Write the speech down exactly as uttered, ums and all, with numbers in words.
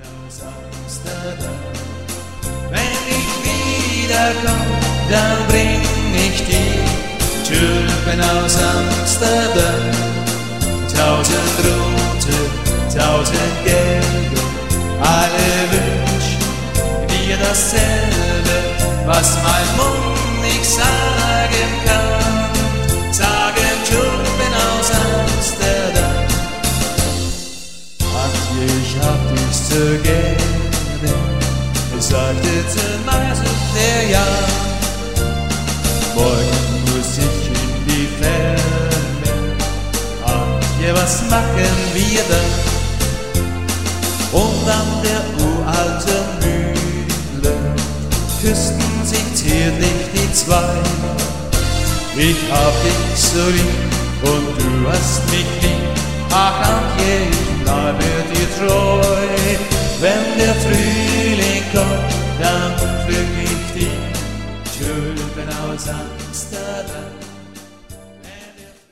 aus Amsterdam. Wenn ich wiederkomm, dann bring ich dir Tulpen aus Amsterdam. Tausend rote, tausend gelbe, alle wünschen dir dasselbe, was mein Mund nicht sagen kann. Sagen Tulpen aus Amsterdam. Ach, ich hab dich so gerne, sagte zumeist der Jahr. Morgen muss ich in die Ferne, ach ja, was machen wir dann? Und an der uralten Mühle küssten sich zärtlich die zwei. Ich hab dich so lieb und du hast mich lieb, ach Antje, ich bleibe dir treu. Wenn der Frühling kommt, dann pflück ich die Tulpen aus Amsterdam.